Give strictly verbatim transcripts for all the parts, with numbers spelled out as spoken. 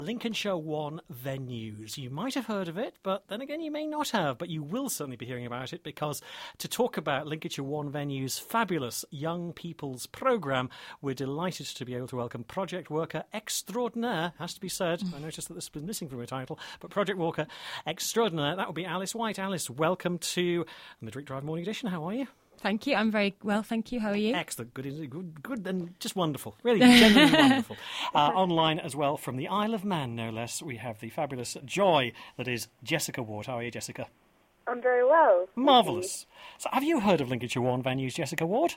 Lincolnshire One Venues. You might have heard of it, but then again, you may not have, but you will certainly be hearing about it, because to talk about Lincolnshire One Venues' fabulous young people's programme, we're delighted to be able to welcome project worker extraordinaire, has to be said. I noticed that this has been missing from your title, but project worker extraordinaire, that would be Alice White. Alice, welcome to the Midweek Drive Morning Edition. How are you? Thank you. I'm very well, thank you. How are you? Excellent. Good, good, good and just wonderful. Really, genuinely wonderful. Uh, online as well from the Isle of Man, no less, we have the fabulous joy that is Jessica Ward. How are you, Jessica? I'm very well. Marvellous. So have you heard of Lincolnshire One Venues, Jessica Ward?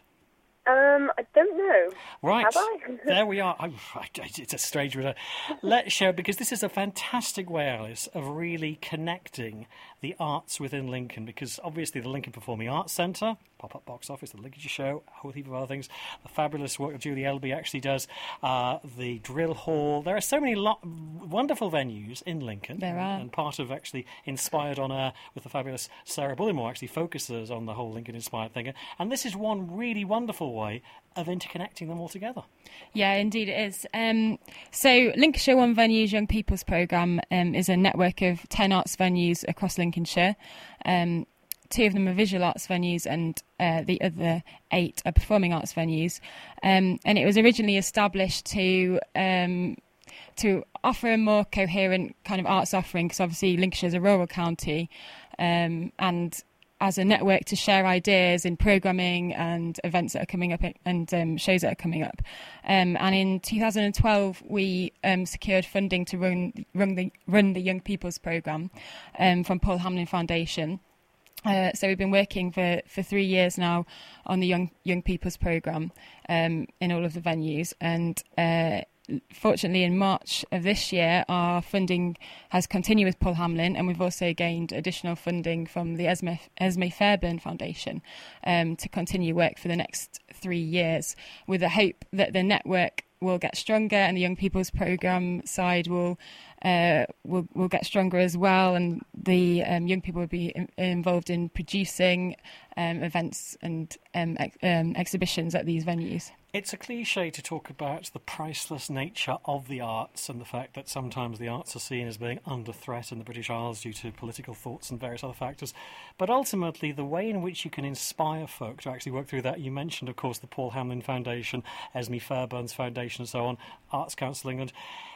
Um, I don't know. Right. Have I? There we are. I, I, it's a strange return. Let's share, because this is a fantastic way, Alice, of really connecting the arts within Lincoln, because obviously the Lincoln Performing Arts Centre, Pop-Up Box Office, the Lincolnshire Show, a whole heap of other things, the fabulous work that Julie Elby actually does, uh, the Drill Hall. There are so many lo- wonderful venues in Lincoln. There are. And part of actually Inspired on Air with the fabulous Sarah Bullimore actually focuses on the whole Lincoln-inspired thing. And this is one really wonderful way of interconnecting them all together. Yeah, indeed it is. Um, so Lincolnshire One Venues Young People's Programme um, is a network of ten arts venues across Lincolnshire. Um, two of them are visual arts venues, and uh, the other eight are performing arts venues. Um, and it was originally established to um, to offer a more coherent kind of arts offering, because obviously Lincolnshire is a rural county, um, and as a network to share ideas in programming and events that are coming up and um, shows that are coming up. Um, and in two thousand twelve, we um, secured funding to run, run, the, run the Young People's Programme um, from Paul Hamlyn Foundation. Uh, so we've been working for, for three years now on the Young Young People's Programme um, in all of the venues. And uh, fortunately, in March of this year, our funding has continued with Paul Hamlyn, and we've also gained additional funding from the Esme, Esme Fairburn Foundation um, to continue work for the next three years, with the hope that the network will get stronger and the Young People's Programme side will uh, will will get stronger as well, and the um, young people will be in, involved in producing um, events and um, ex- um, exhibitions at these venues. It's a cliche to talk about the priceless nature of the arts and the fact that sometimes the arts are seen as being under threat in the British Isles due to political thoughts and various other factors. But ultimately, the way in which you can inspire folk to actually work through that, you mentioned, of course, the Paul Hamlyn Foundation, Esme Fairburn's Foundation and so on, Arts Council England.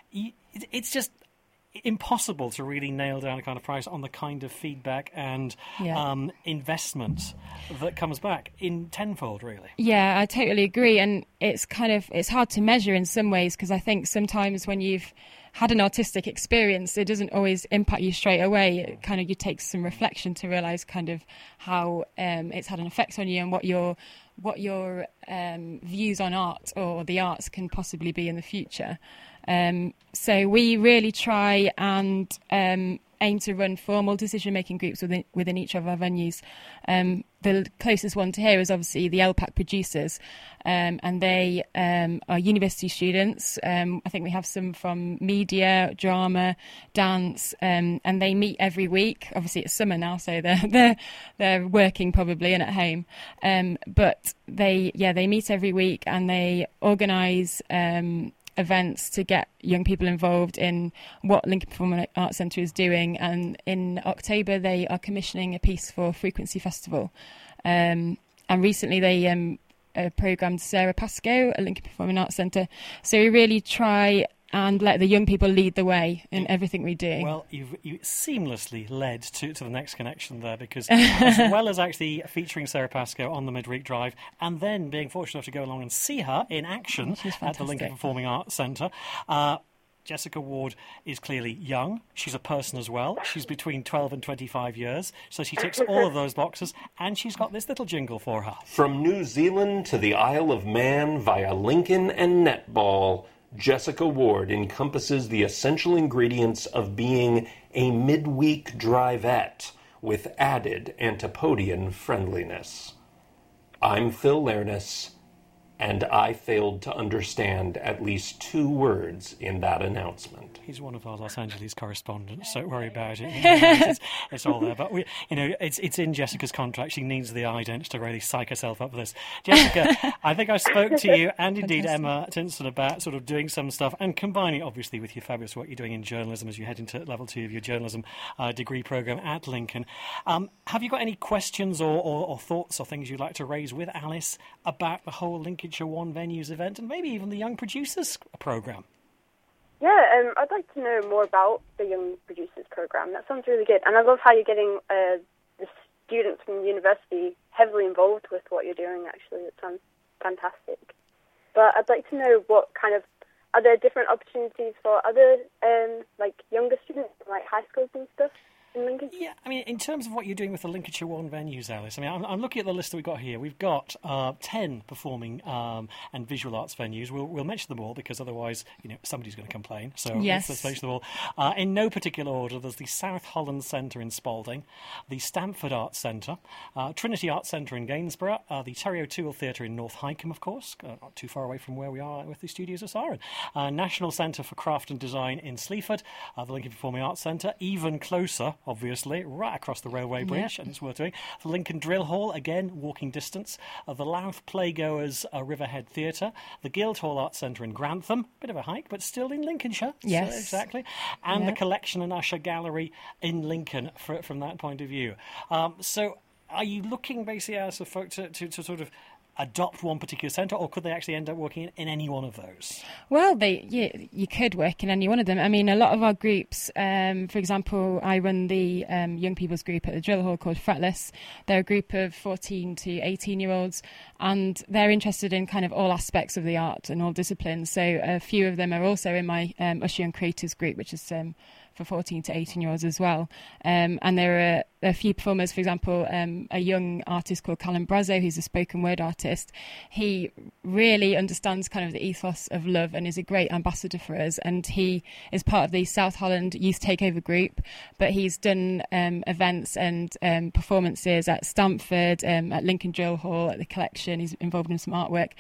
It's just impossible to really nail down a kind of price on the kind of feedback and yeah. um, investment that comes back in tenfold, really. Yeah, I totally agree. And it's kind of, it's hard to measure in some ways, because I think sometimes when you've had an artistic experience, it doesn't always impact you straight away. It kind of, you take some reflection to realise kind of how um, it's had an effect on you and what your what your um, views on art or the arts can possibly be in the future. Um, so we really try and um, aim to run formal decision-making groups within, within each of our venues. Um, the closest one to here is obviously the L PAC producers, um, and they um, are university students. Um, I think we have some from media, drama, dance, um, and they meet every week. Obviously, it's summer now, so they're they're they're working probably and at home. Um, but they yeah they meet every week, and they organise Um, events to get young people involved in what Lincoln Performing Arts Centre is doing. And in October, they are commissioning a piece for Frequency Festival. Um, and recently, they um, uh, programmed Sarah Pascoe at Lincoln Performing Arts Centre. So we really try and let the young people lead the way in everything we do. Well, you've you seamlessly led to, to the next connection there, because as well as actually featuring Sarah Pascoe on the Midweek Drive, and then being fortunate enough to go along and see her in action at the Lincoln Performing Arts Centre, uh, Jessica Ward is clearly young. She's a person as well. She's between twelve and twenty-five years, so she ticks all of those boxes, and she's got this little jingle for her. From New Zealand to the Isle of Man via Lincoln and netball, Jessica Ward encompasses the essential ingredients of being a midweek drivette with added Antipodean friendliness. I'm Phil Lernis. and I failed to understand at least two words in that announcement. He's one of our Los Angeles correspondents, so don't worry about it. It's, it's all there. But, we, you know, it's it's in Jessica's contract. She needs the ident to really psych herself up for this. Jessica, I think I spoke to you and indeed Fantastic. Emma Tinson about sort of doing some stuff and combining, obviously, with your fabulous work you're doing in journalism as you head into level two of your journalism uh, degree programme at Lincoln. Um, have you got any questions or, or, or thoughts or things you'd like to raise with Alice about the whole Lincolnshire One Venues event and maybe even the Young Producers programme? Yeah, um, I'd like to know more about the Young Producers Programme. That sounds really good. And I love how you're getting uh, the students from the university heavily involved with what you're doing, actually. It sounds fantastic. But I'd like to know what kind of, are there different opportunities for other, um, like, younger students, like high schools and stuff? in Lincoln? Yeah, I mean, in terms of what you're doing with the Lincolnshire One venues, Alice, I mean, I'm, I'm looking at the list that we've got here. We've got uh, ten performing um, and visual arts venues. We'll, we'll mention them all because otherwise, you know, somebody's going to complain. So yes. let's, let's mention them all. Uh, in no particular order, there's the South Holland Centre in Spalding, the Stamford Arts Centre, uh, Trinity Arts Centre in Gainsborough, uh, the Terry O'Toole Theatre in North Hykeham, of course, uh, not too far away from where we are with the studios of Siren, uh, National Centre for Craft and Design in Sleaford, uh, the Lincoln Performing Arts Centre, even closer, obviously, right across the railway bridge, yep. and it's worth doing. The Lincoln Drill Hall, again, walking distance. Uh, the Louth Playgoers uh, Riverhead Theatre. The Guildhall Arts Centre in Grantham, bit of a hike, but still in Lincolnshire. Yes. So, exactly. And yep. the Collection and Usher Gallery in Lincoln for, from that point of view. Um, so are you looking basically as a folk to, to, to sort of adopt one particular centre, or could they actually end up working in, in any one of those? Well, they you, you could work in any one of them. I mean, a lot of our groups, um, for example, I run the um, young people's group at the Drill Hall called Fretless. They're a group of fourteen to eighteen-year-olds, and they're interested in kind of all aspects of the art and all disciplines. So a few of them are also in my um, Usher Young Creators group, which is um, for fourteen to eighteen-year-olds as well. Um, and there are a few performers, for example, um, a young artist called Callum Brazzo, who's a spoken word artist. He really understands kind of the ethos of love and is a great ambassador for us. And he is part of the South Holland Youth Takeover group, but he's done um, events and um, performances at Stamford, um, at Lincoln Drill Hall, at the Collection. He's involved in some artwork.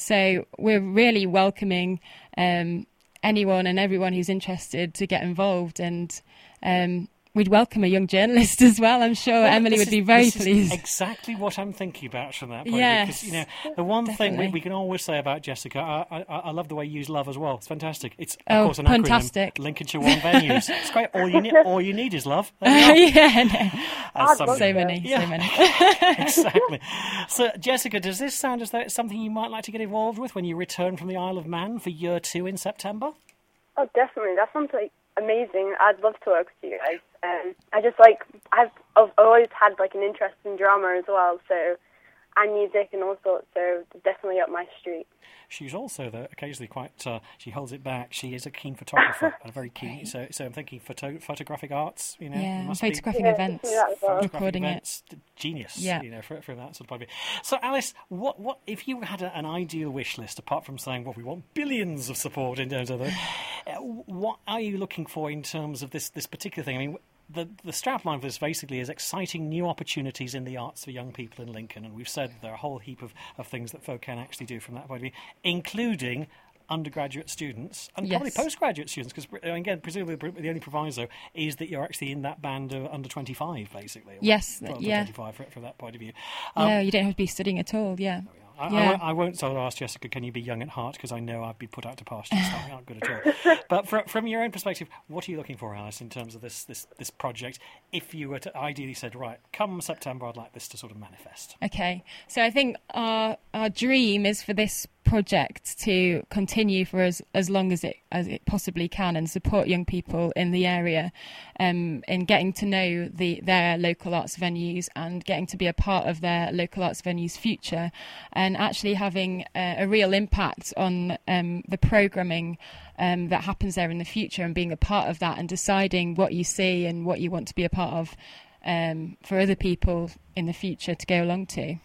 So we're really welcoming um, anyone and everyone who's interested to get involved, and um, we'd welcome a young journalist as well. I'm sure well, Emily would is, be very this pleased. Is exactly what I'm thinking about from that point yes, of view. Because, you know, the one definitely. thing we, we can always say about Jessica, I, I, I love the way you use love as well. It's fantastic. It's, of oh, course, an fantastic. acronym, Lincolnshire One Venues. It's great. All you need, all you need is love. Uh, yeah, no. As so many, yeah. so many. Exactly. So, Jessica, does this sound as though it's something you might like to get involved with when you return from the Isle of Man for year two in September? Oh, definitely. That sounds like amazing. I'd love to work with you guys. Um, I just like I've, I've always had like an interest in drama as well, so and music and all sorts. So definitely up my street. She's also, though, occasionally quite. Uh, she holds it back. She is a keen photographer, and a very keen. So, so I'm thinking photo, photographic arts. You know, yeah, must photographing be, events, yeah, well. recording events, it. Genius. Yeah. You know, from for that sort of point of view. So, Alice, what, what if you had a, an ideal wish list apart from saying, "Well, we want billions of support in terms of the," uh, what are you looking for in terms of this this particular thing? I mean. The the strapline for this basically is exciting new opportunities in the arts for young people in Lincoln, and we've said there are a whole heap of, of things that folk can actually do from that point of view, including undergraduate students and yes. probably postgraduate students, because again, presumably the only proviso is that you're actually in that band of under twenty-five, basically. Yes, well, yeah. twenty-five from, from that point of view. Um, yeah, you don't have to be studying at all. Yeah. I, yeah. I, won't, I won't sort of ask Jessica, can you be young at heart? Because I know I'd be put out to pasture. So I'm not good at all. But for, from your own perspective, what are you looking for, Alice, in terms of this, this, this project? If you were to ideally said, right, come September, I'd like this to sort of manifest. Okay, so I think our our dream is for this project to continue for as, as long as it as it possibly can, and support young people in the area um, in getting to know the their local arts venues and getting to be a part of their local arts venues' future, and actually having a, a real impact on um, the programming um, that happens there in the future, and being a part of that and deciding what you see and what you want to be a part of um, for other people in the future to go along to.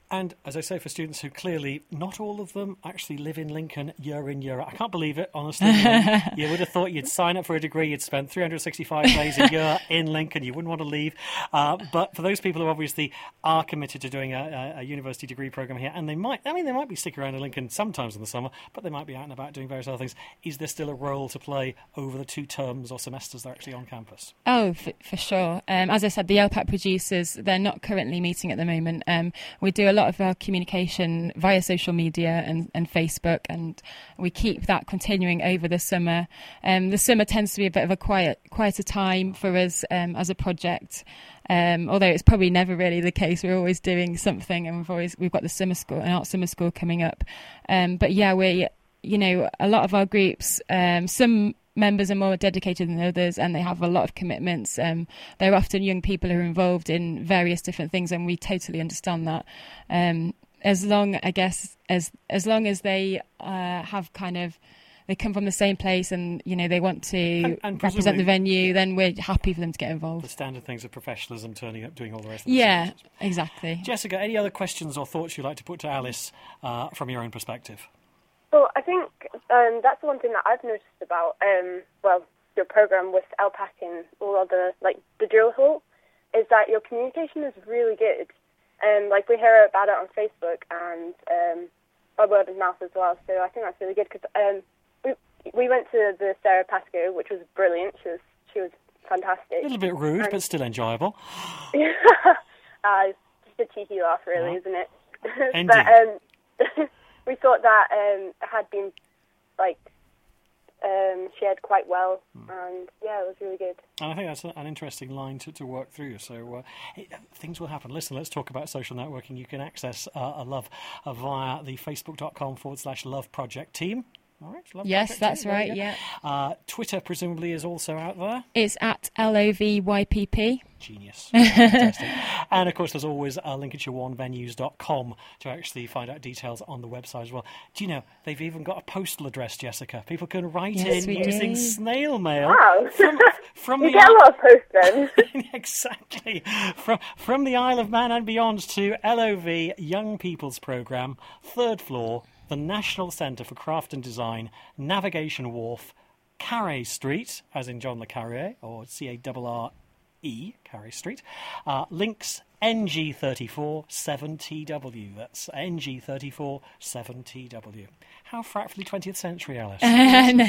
And as I say, for students who clearly, not all of them actually live in Lincoln year in, year out. I can't believe it, honestly. You would have thought you'd sign up for a degree, you'd spend three hundred sixty-five days a year in Lincoln, you wouldn't want to leave. Uh, but for those people who obviously are committed to doing a, a, a university degree programme here, and they might, I mean, they might be sticking around in Lincoln sometimes in the summer, but they might be out and about doing various other things. Is there still a role to play over the two terms or semesters they're actually on campus? Oh, for, for sure. Um, as I said, the L PAC producers, they're not currently meeting at the moment. Um, we do a lot of our communication via social media and, and Facebook, and we keep that continuing over the summer. Um, the summer tends to be a bit of a quiet, quieter time for us um, as a project. Um, although it's probably never really the case. We're always doing something, and we've always we've got the summer school, an art summer school coming up. Um, but yeah, we, you know, a lot of our groups, um, some members are more dedicated than others, and they have a lot of commitments. Um, they're often young people who are involved in various different things, and we totally understand that. Um, as long, I guess, as as long as they uh, have kind of, they come from the same place, and you know they want to and, and represent the venue, then we're happy for them to get involved. The standard things of professionalism, turning up, doing all the rest of the Yeah, services. exactly. Jessica, any other questions or thoughts you'd like to put to Alice uh, from your own perspective? Well, I think um, that's the one thing that I've noticed about, um, well, your program with L PAC and all other, like, the drill hall, is that your communication is really good. Um, like, we hear about it on Facebook and um, by word of mouth as well, so I think that's really good, because um, we, we went to the Sarah Pascoe, which was brilliant. She was, she was fantastic. A little bit rude, and, but still enjoyable. uh, it's just a cheeky laugh, really, yeah. isn't it? Indeed. But, um, we thought that um, it had been, like, um, shared quite well, mm. and yeah, it was really good. And I think that's an interesting line to, to work through. So uh, it, things will happen. Listen, let's talk about social networking. You can access uh, a Love uh, via the facebook.com forward slash Love Project team. All right, Love yes, Project that's team. right, yeah. Uh, Twitter, presumably, is also out there. It's at L O V Y P P. Genius. Fantastic. And, of course, there's always uh, lincolnshire one venues dot com to actually find out details on the website as well. Do you know, they've even got a postal address, Jessica. People can write yes, in using do. snail mail. Wow. From, from you the get a lot of posts then. Exactly. From, from the Isle of Man and beyond to L O V Young People's Programme, third floor, the National Centre for Craft and Design, Navigation Wharf, Carré Street, as in John le Carré, or C A R R E, Carré Street. Uh, links N G thirty-four seven T W. That's N G thirty-four seven T W. How frightfully twentieth century, Alice. Uh, no.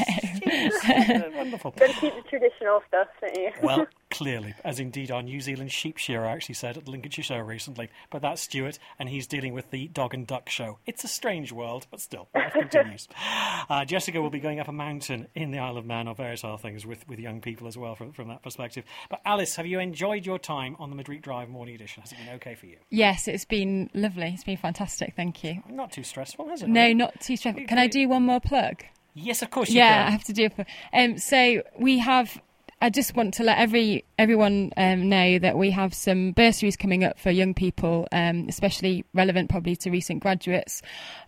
Yes, wonderful. Got to keep the traditional stuff, don't you? Well, clearly, as indeed our New Zealand sheep shearer actually said at the Lincolnshire Show recently. But that's Stuart, and he's dealing with the Dog and Duck Show. It's a strange world, but still, life continues. Uh, Jessica will be going up a mountain in the Isle of Man or various other things with, with young people as well from, from that perspective. But Alice, have you enjoyed your time on the Midweek Drive morning edition? Has it been okay for you? Yes, it's been lovely. It's been fantastic, thank you. Not too stressful, has it? No, not too stressful. Can I do one more plug? Yes, of course you yeah, can. I have to do it. Um, so we have... I just want to let every everyone um, know that we have some bursaries coming up for young people, um, especially relevant probably to recent graduates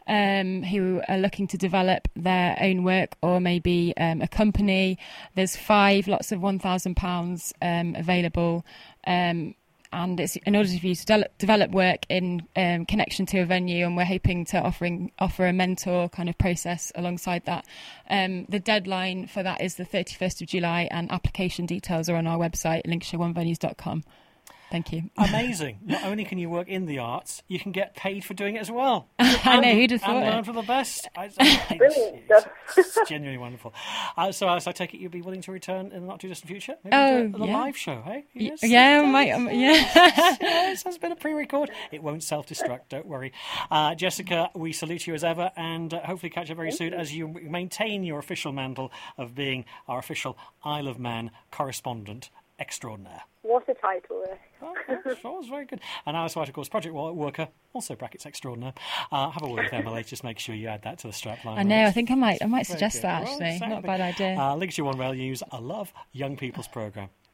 um, who are looking to develop their own work or maybe um, a company. There's five lots of one thousand pounds um, available. Um, And it's in order for you to de- develop work in um, connection to a venue, and we're hoping to offering offer a mentor kind of process alongside that. Um, the deadline for that is the thirty-first of July, and application details are on our website, lincolnshire one venues dot com. Thank you. Amazing. Not only can you work in the arts, you can get paid for doing it as well. I know, who'd have and thought learn it? from the best. I, I, Brilliant it's, stuff. it's genuinely wonderful. Uh, so, Alice, I take it you'd be willing to return in the not-too-distant future? Maybe Oh, do a, a yeah. live show, hey? Yes, yeah, yes, might, yes, um, yes, yeah. yes, has been a pre-record. It won't self-destruct, don't worry. Uh, Jessica, we salute you as ever, and uh, hopefully catch up very soon as you maintain your official mantle of being our official Isle of Man correspondent extraordinaire. What a title there. Oh, that was very good. And Alice White, of course, project worker, also brackets extraordinaire. Uh, have a word with Emily, just make sure you add that to the strapline. I know, I think I might I might Very suggest good. that, Well, actually. exactly. Not a bad idea. Uh, Lincolnshire One Values, I love young people's programme.